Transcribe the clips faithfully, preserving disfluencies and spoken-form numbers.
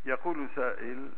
يقول سائل: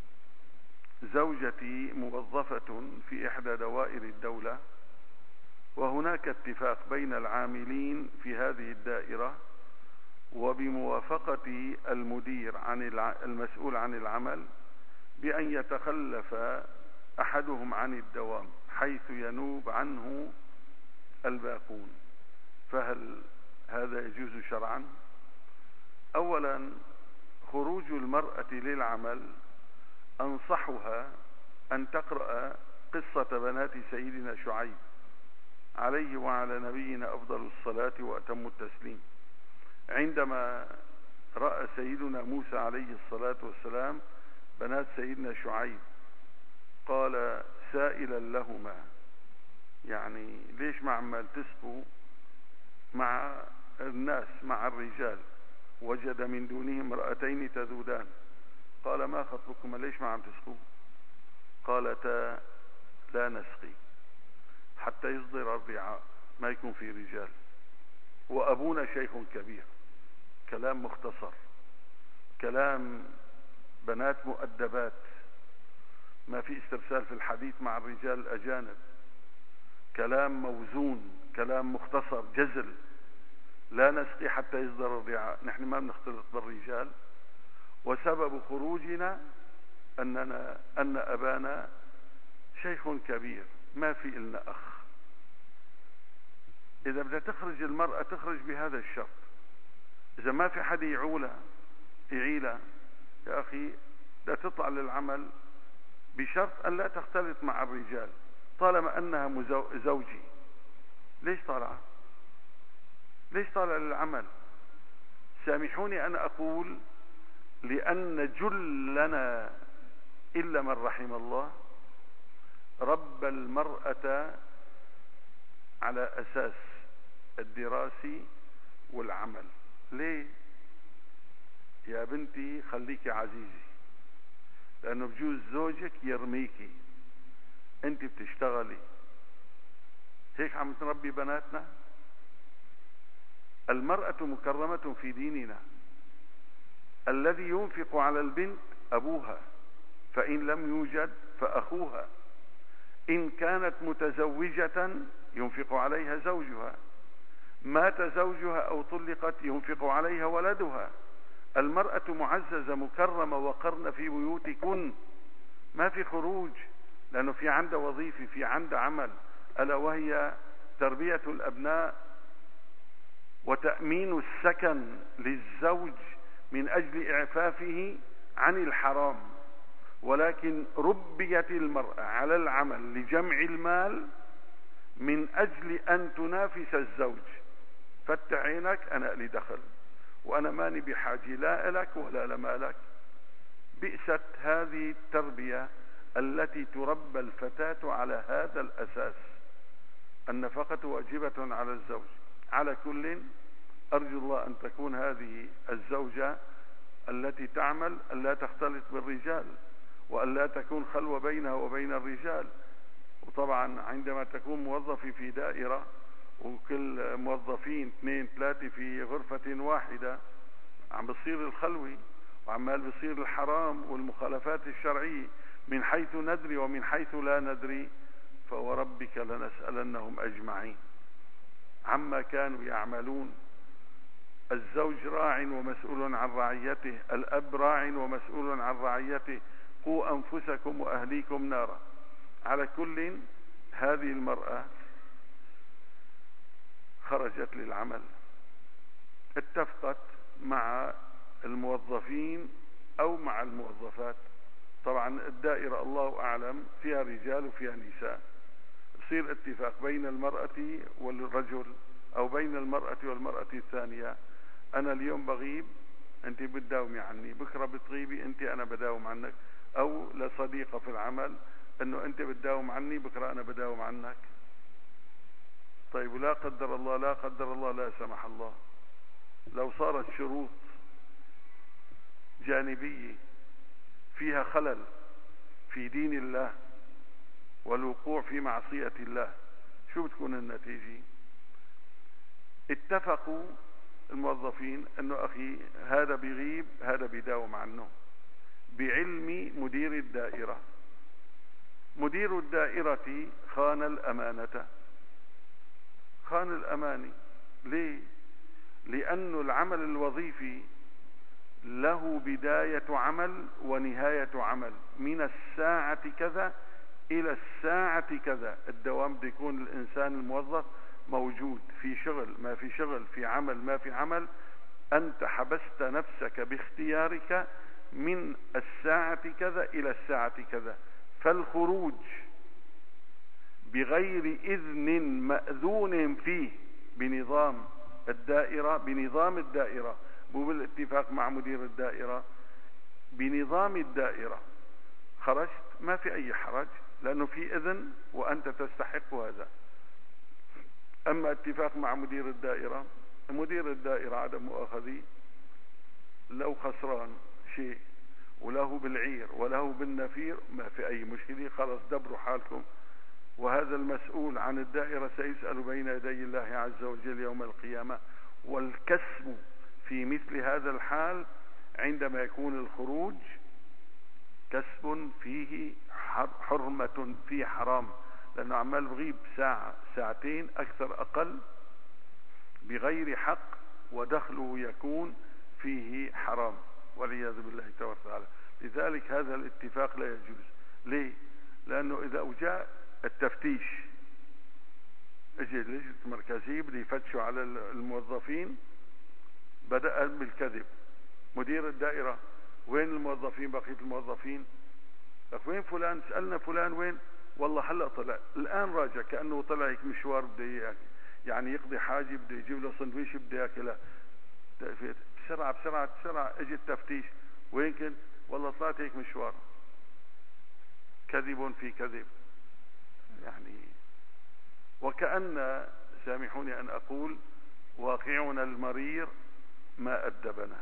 زوجتي موظفة في إحدى دوائر الدولة، وهناك اتفاق بين العاملين في هذه الدائرة وبموافقة المدير عن المسؤول عن العمل بأن يتخلف أحدهم عن الدوام حيث ينوب عنه الباقون، فهل هذا يجوز شرعا؟ أولا، خروج المرأة للعمل أنصحها أن تقرأ قصة بنات سيدنا شعيب عليه وعلى نبينا أفضل الصلاة وأتم التسليم، عندما رأى سيدنا موسى عليه الصلاة والسلام بنات سيدنا شعيب قال سائلا لهما: يعني ليش ما عمال تسقوا مع الناس مع الرجال؟ وجد من دونهم امرأتين تذودان، قال ما خطبكما، ليش ما عم تسقوا؟ قالتا لا نسقي حتى يصدر الرعاء، ما يكون في رجال، وأبونا شيخ كبير. كلام مختصر، كلام بنات مؤدبات، ما في استرسال في الحديث مع الرجال الأجانب، كلام موزون، كلام مختصر جزل. لا نسقي حتى يصدر الرعاء، نحن ما بنختلط بالرجال، وسبب خروجنا أننا أن أبانا شيخ كبير، ما في إلنا أخ. إذا بدها تخرج المرأة تخرج بهذا الشرط. إذا ما في حد يعولها يعيلها، يا أخي لا تطلع للعمل بشرط أن لا تختلط مع الرجال، طالما أنها زوجي. ليش طالعة؟ ليش طالع للعمل؟ سامحوني أن أقول، لأن جلنا إلا من رحم الله رب المرأة على أساس الدراسي والعمل. ليه؟ يا بنتي خليكي عزيزي، لأنه بجوز زوجك يرميكي، أنت بتشتغلي. هيك عم تربي بناتنا؟ المرأة مكرمة في ديننا. الذي ينفق على البنت أبوها، فإن لم يوجد فأخوها. إن كانت متزوجة ينفق عليها زوجها، مات زوجها أو طلقت ينفق عليها ولدها. المرأة معززة مكرمة، وقرن في بيوتكن، ما في خروج، لأنه في عنده وظيفة، في عنده عمل، ألا وهي تربية الأبناء وتأمين السكن للزوج من أجل إعفافه عن الحرام. ولكن ربيت المرأة على العمل لجمع المال من أجل أن تنافس الزوج. فتح عينك، أنا لي دخل، وأنا ماني بحاجة لا لك ولا لمالك. بئست هذه التربية التي تربى الفتاة على هذا الأساس. النفقة واجبة على الزوج. على كل، أرجو الله أن تكون هذه الزوجة التي تعمل ألا تختلط بالرجال، وألا تكون خلوة بينها وبين الرجال. وطبعا عندما تكون موظفة في دائرة وكل موظفين اثنين ثلاثة في غرفة واحدة، عم بصير الخلوي وعمال بصير الحرام والمخالفات الشرعية من حيث ندري ومن حيث لا ندري. فوربك لنسألنهم أجمعين عما كانوا يعملون. الزوج راع ومسؤول عن رعيته، الأب راع ومسؤول عن رعيته. قوا أنفسكم وأهليكم نارا. على كل، هذه المرأة خرجت للعمل، اتفقت مع الموظفين أو مع الموظفات. طبعا الدائرة الله أعلم فيها رجال وفيها نساء، يصير اتفاق بين المرأة والرجل أو بين المرأة والمرأة الثانية. أنا اليوم بغيب، أنت بتداومي عني، بكرة بتغيبي أنت، أنا بداوم عنك. أو لصديقة في العمل، أنه أنت بتداوم عني، بكرة أنا بداوم عنك. طيب، ولا قدر الله لا قدر الله لا سمح الله، لو صارت شروط جانبية فيها خلل في دين الله والوقوع في معصية الله، شو بتكون النتيجة؟ اتفقوا الموظفين انه اخي هذا بيغيب هذا بيداوم عنه، بعلم مدير الدائرة. مدير الدائرة خان الأمانة، خان الأماني. ليه؟ لأن العمل الوظيفي له بداية عمل ونهاية عمل، من الساعة كذا إلى الساعة كذا. الدوام بده يكون الإنسان الموظف موجود في شغل ما في شغل، في عمل ما في عمل. أنت حبست نفسك باختيارك من الساعة كذا إلى الساعة كذا، فالخروج بغير إذن مأذون فيه بنظام الدائرة، بنظام الدائرة، مو بالاتفاق مع مدير الدائرة، بنظام الدائرة، خرجت ما في أي حرج، لأنه في إذن وأنت تستحق هذا. أما اتفاق مع مدير الدائرة، مدير الدائرة عدم مؤاخذي لو خسران شيء وله بالعير وله بالنفير ما في أي مشكلة، خلاص دبروا حالكم، وهذا المسؤول عن الدائرة سيسأل بين يدي الله عز وجل يوم القيامة. والكسب في مثل هذا الحال عندما يكون الخروج كسب فيه حرمة، فيه حرام، لأنه عمال بغيب ساعة ساعتين أكثر أقل بغير حق، ودخله يكون فيه حرام والعياذ بالله تبارك وتعالى. لذلك هذا الاتفاق لا يجوز. ليه؟ لأنه إذا جاء التفتيش، اجى اللجنة المركزية بده يفتشوا على الموظفين، بدأ بالكذب. مدير الدائرة وين الموظفين؟ بقية الموظفين وين فلان؟ سألنا فلان وين؟ والله هلا طلع الآن راجع، كأنه طلع هيك مشوار بده يعني يقضي حاجة، بده يجيب له سندويش بده ياكلها. بسرعة بسرعة بسرعة اجى التفتيش، وين كنت؟ والله طلعت هيك مشوار. كذب في كذب يعني. وكأن، سامحوني أن أقول، واقعنا المرير ما أدبنا.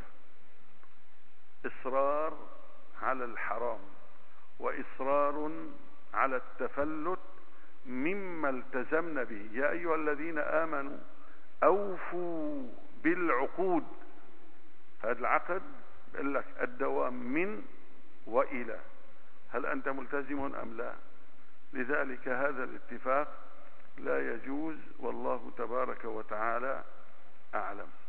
إصرار على الحرام وإصرار على التفلت مما التزمنا به. يا أيها الذين آمنوا أوفوا بالعقود. هذا العقد بيقول لك الدوام من وإلى، هل أنت ملتزم أم لا؟ لذلك هذا الاتفاق لا يجوز، والله تبارك وتعالى أعلم.